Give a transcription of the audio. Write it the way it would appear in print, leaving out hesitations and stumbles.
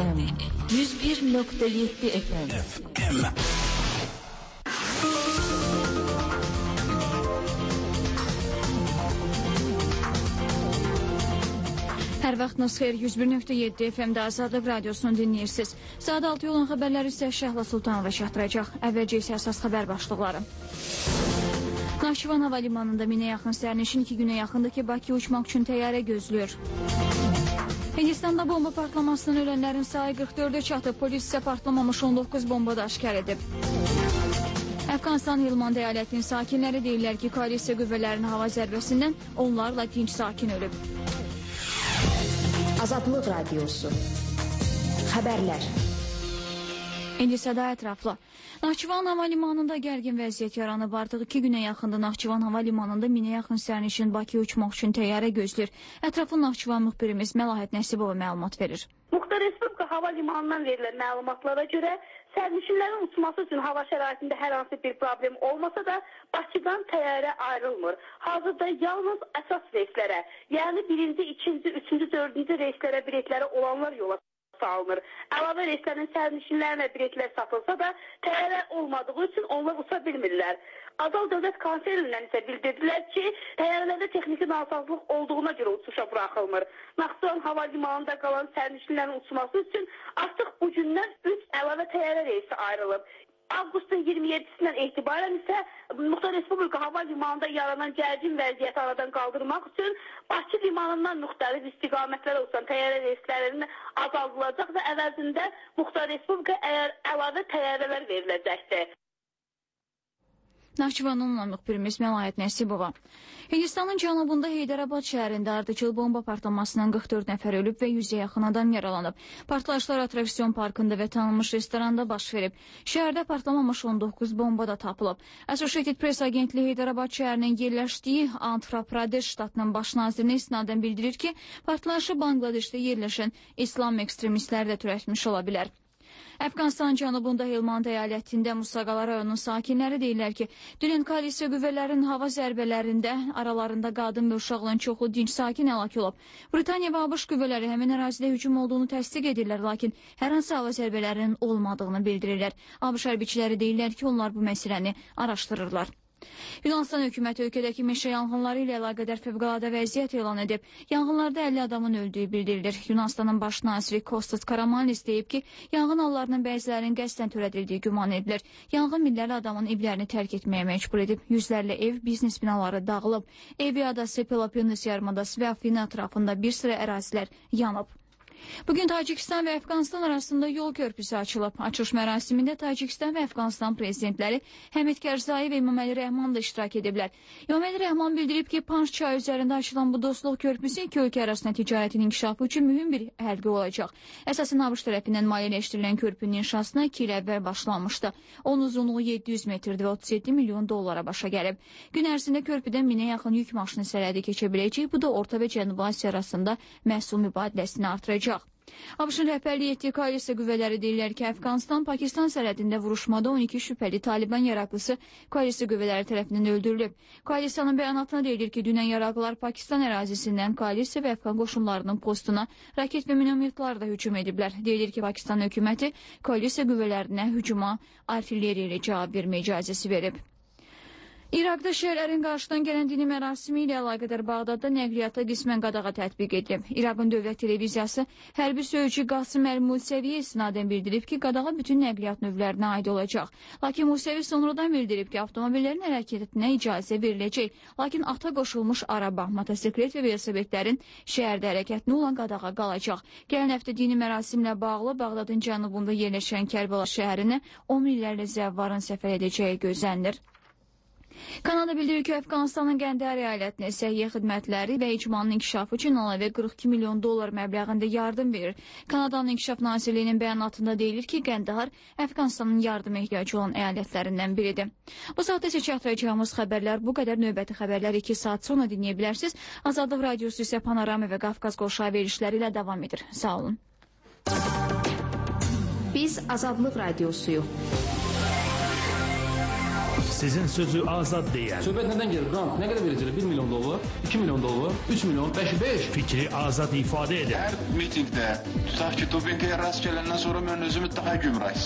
FM 101.7 FM. Hər vaxtınız xeyir, 101.7 FM-də Azadlıq Radiosunu dinləyirsiniz. Saat 6 olan xəbərləri isə Şəhla Sultanova çatdıracaq. Əvvəlcə isə əsas xəbər başlıqları. Naxçıvan Hava Limanında 1000-ə yaxın sərnişin 2 günə yaxındakı Bakıya uçmaq üçün təyyarə gözləyir. Hindistanda bomba partlamasından ölənlərin sayı 44-ə çatıb. Polis isə partlamamış 19 bomba da aşkar edib. Əfqanistan Helmand əyalətinin sakinləri deyirlər ki, koalisiya qüvvələrinin hava zərbəsindən onlarla dinc sakin ölüb. Azadlıq Radiosu. Xəbərlər. İndi səda ətraflı. Naxçıvan Hava Limanında gərgin vəziyyət yaranıb. Artıq 2 günə yaxında Naxçıvan Hava Limanında 1000-ə yaxın sərnişin Bakıya uçmaq üçün təyyarə gözləyir. Ətraflı Naxçıvan müxbirimiz Məlahət Nəsibova məlumat verir. Muxtar Respublika Hava Limanından verilən məlumatlara görə sərnişinlərin uçması üçün hava şəraitində hər hansı bir problem olmasa da Bakıdan təyyarə ayrılmır. Hazırda yalnız əsas reyslərə, yəni 1-ci, 2-ci, 3-cü, 4-cü reyslərə biletləri olanlar yola salınır. Əlavə reyslərin sərnişinlərinə biletlər satılsa da təyyarə olmadığı üçün onlar uça bilmirlər. Azal Dövlət Konseylindən isə bildirdilər ki, təyyarələrdə texniki nasazlıq olduğuna görə uçuşa buraxılmır. Naxçıvan Hava Limanında qalan sərnişinlərin uçması üçün artıq bu gündən 3 əlavə təyyarə reysi ayrılıb. Avqustun 27-sindən etibarən isə Muxtar Respublika Hava Limanında yaranan gərgin vəziyyəti aradan qaldırmaq üçün Bakı limanından müxtəlif istiqamətlərə uçan təyyarə reyslərinin azaldılacaq və əvəzində Muxtar Respublika əlavə təyyarələr veriləcəkdir. Naxçıvanın müxbirimiz Məlahət Nəsibova. Hindistanın cənubunda Heydərabad şəhərində ardıcıl bomba partlamasından 44 nəfər ölüb və 100-ə yaxın adam yaralanıb. Partlayışlar Atraksion parkında və tanınmış restoranda baş verib. Şəhərdə partlamamış 19 bomba da tapılıb. Associated Press agentliyi Heydərabad şəhərinin yerləşdiyi Andhra Pradesh ştatının baş nazirinə istinadən bildirir ki, partlayışı Bangladeşdə yerləşən İslam ekstremistləri də törətmiş ola bilər. Əfqanistan cənubunda Helmand əyalətində Musaqala rayonunun sakinləri deyirlər ki, dünən koalisiya qüvvələrinin hava zərbələrində aralarında qadın və uşaqların çoxlu dinc sakin həlak olub. Britaniya və ABŞ qüvvələri həmin ərazidə hücum olduğunu təsdiq edirlər, lakin hər hansı hava zərbələrinin olmadığını bildirirlər. ABŞ hərbiçiləri deyirlər ki, onlar bu məsələni araşdırırlar. Yunanistan hökuməti ölkədəki meşə yanğınları ilə əlaqədar fövqəladə vəziyyət elan edib. Yanğınlarda 50 adamın öldüyü bildirilir. Yunanistanın baş naziri Kostas Karamanlis deyib ki, yanğın hallarının bəzilərinin qəsdən törədildiyi güman edilir. Yanğın minlərlə adamın evlərini tərk etməyə məcbur edib. Yüzlərlə ev, biznes binaları dağılıb. Evi adası, Peloponnes yarımadası və Afina ətrafında bir sıra ərazilər yanıb. Bugün Tacikistan və Əfqanistan arasında yol körpüsü açılıb. Açılış mərasimində Tacikistan və Əfqanistan prezidentləri Həmid Karzai və İmam Əli Rəhman da iştirak ediblər. İmam Əli Rəhman bildirib ki, Panj çayı üzərində açılan bu dostluq körpüsü iki ölkə arasında ticarətin inkişafı üçün mühüm bir həlqə olacaq. Əsasən ABŞ tərəfindən maliyyələşdirilən körpünün inşasına 2 il əvvəl başlanmışdı. Onun uzunluğu 700 metrdir və 37 milyon dollara başa gəlib. Gün ərzində körpüdən 1000-ə yaxın yük maşını sərhədi keçə biləcək. Bu da Orta və Cənubi Asiya arasında məhsul mübadiləsini artıracaq. ABŞ-ın rəhbərliyi etdiyi koalisiya qüvvələri deyirlər ki, Əfqanistan-Pakistan sərhədində vuruşmada 12 şübhəli Taliban yaraqlısı koalisiya qüvvələri tərəfindən öldürülüb. Koalisiyanın bəyanatına deyilir ki, dünən yaraqlılar Pakistan ərazisindən koalisiya və Əfqan qoşunlarının postuna raket və minomyotlarla hücum ediblər. Deyilir ki, Pakistan hökuməti koalisiya qüvvələrinə hücuma artilleriya ilə cavab vermə icazəsi verib. İraqda şəhərlərin qarşıdan gələn dini mərasimi ilə əlaqədar Bağdadda nəqliyyata qismən qadağa tətbiq edilib. İraqın dövlət televiziyası hərbi sözcü Qasım Əl-Mulsəviyə istinadən bildirib ki, qadağa bütün nəqliyyat növlərinə aid olacaq. Lakin Mulsəvi sonradan bildirib ki, avtomobillərin hərəkətinə icazə veriləcək. Lakin ata qoşulmuş araba, motosiklet və velosipedlərin şəhərdə hərəkətinə olan qadağa qalacaq. Gələn həftə dini mərasimlə bağlı Bağdadın cənubunda yerləşən Kərbəla şəhərinə 10 minlərlə zəvvarın səfər edəcəyi gözlənilir. Kanada bildirir ki, Əfqanistanın Qəndər əyalətinə səhiyyə xidmətləri və icmanın inkişafı üçün əlavə 42 milyon dollar məbləğində yardım verir. Kanadanın İnkişaf Nazirliyinin bəyanatında deyilir ki, Qəndər Əfqanistanın yardıma ehtiyacı olan əyalətlərindən biridir. Bu saatda isə çatdıracağımız xəbərlər bu qədər. Növbəti xəbərləri 2 saat sonra dinləyə bilərsiniz. Azadlıq Radiosu isə Panorama və Qafqaz qoşağı verilişləri ilə davam edir. Sağ olun. Biz Azadlıq Radiosuyuq. sizin sözü azad deyər. Söhbət nədən gedir? Qrant nə qədər verəcəklər? 1 milyon dollar, 2 milyon dollar, 3 milyon, 5. Fikri azad ifadə edər. Hər mitingdə tutaq ki, dopinqə rast gələndən sonra mən özümü daha gümrah